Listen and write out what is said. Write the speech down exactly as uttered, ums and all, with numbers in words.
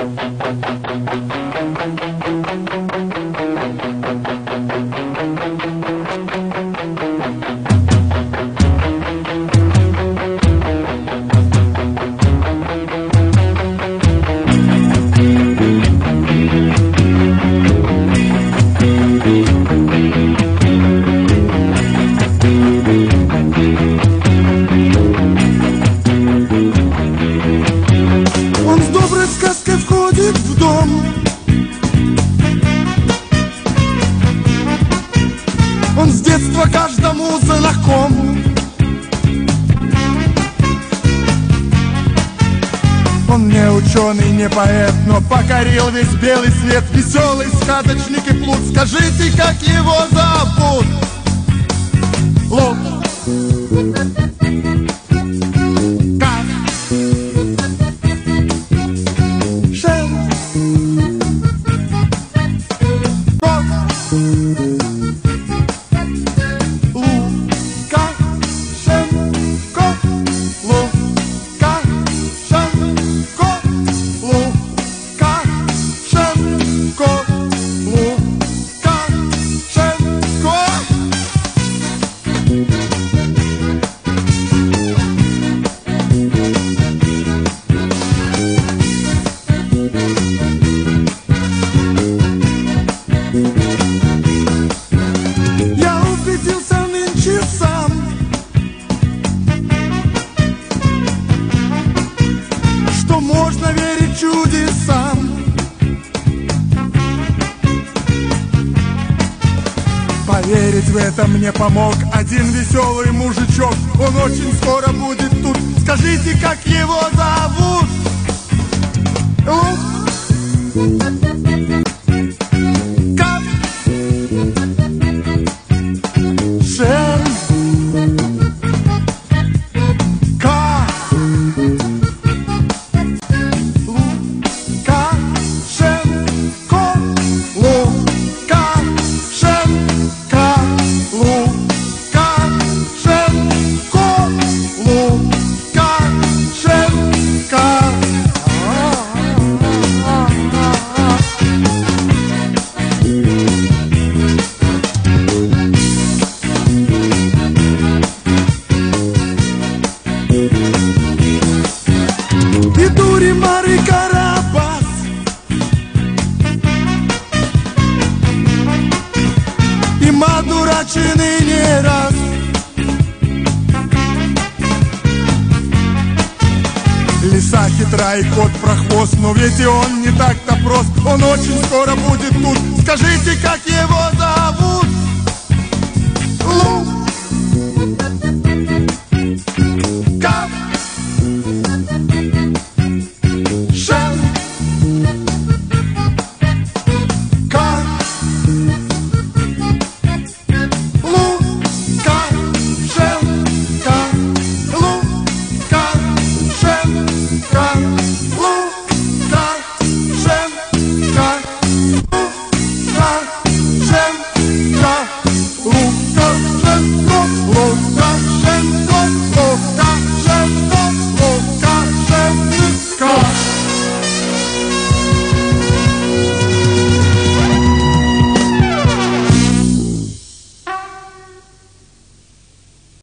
Он с детства каждому знаком. Он не ученый, не поэт, но покорил весь белый свет. Веселый сказочник и плут. Скажите, как его зовут? Лук. Как? Шел. Кот. Я убедился нынче сам, что можно верить чудесам. Поверить в это мне помог один веселый мужичок. Он очень скоро будет тут. Скажите, как его зовут? Лук. Как? Шер. Ка. Лука. Шер. Ко. Лука. Шер. Ка. Лука. Шер. Ко. Лука. Шер. Ка. И Дуримар, и Карабас, и Мадурачины не раз. Лиса хитра и кот прохвост, но ведь и он не так-то прост. Он очень скоро будет тут. Скажите, как его зовут? Лук. Как?